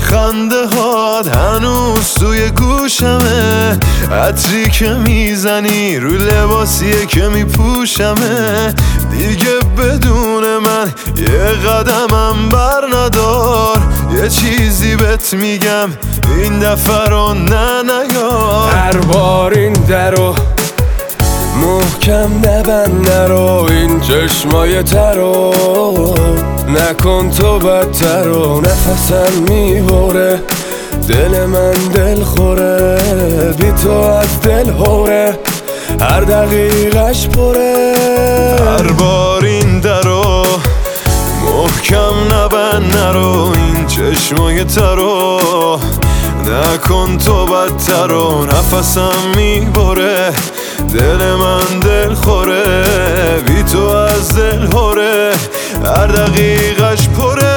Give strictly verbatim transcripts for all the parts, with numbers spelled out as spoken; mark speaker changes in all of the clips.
Speaker 1: خنده هات هنوز توی گوشمه، عطری که میزنی رو لباسیه که میپوشمه. دیگه بدون من یه قدمم بر ندار، یه چیزی بهت میگم این دفعه رو نه نیار.
Speaker 2: هر بار این درو محکم نبند، نرو این چشمای ترو نکن تو بدترو. نفسم میبره دل من دل خوره، بی تو از دل هوره هر دقیقش پره.
Speaker 1: هر بار این درو محکم نبند، نرو این چشمای ترو نکن تو بدترو. نفسم میبره دل من دل خوره، بی تو از دل هوره هر دقیقش پره.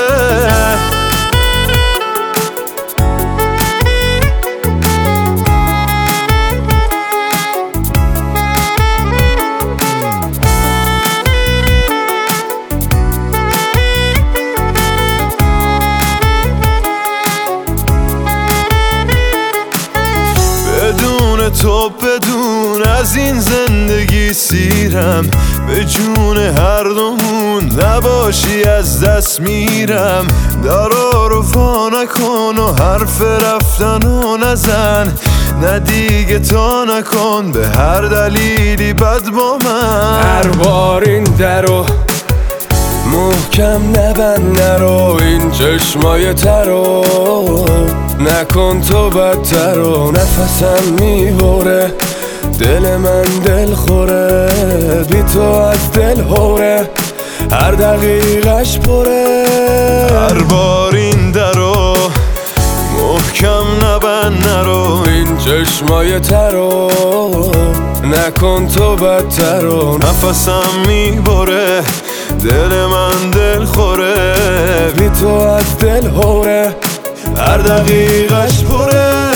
Speaker 1: بدون تو بدون از این زندگی سیرم، به جون هر دومون نباشی از دست میرم. درا رو وا نکن و حرف رفتن و نزن، نه دیگه تا نکن به هر دلیلی بد با من.
Speaker 2: هر بار این درو محکم نبند، نرو این چشمای ترو نکن تو بدترو. نفسم میبره دل من دل خوره، بی تو از دل هوره هر دقیقش پره.
Speaker 1: هر بار این درو محکم نبند، نرو
Speaker 2: این چشمای ترو نکن تو بدترو.
Speaker 1: نفسم میبره دل من دل خوره،
Speaker 2: بی تو از دل هوره
Speaker 1: هر دقیقش پره.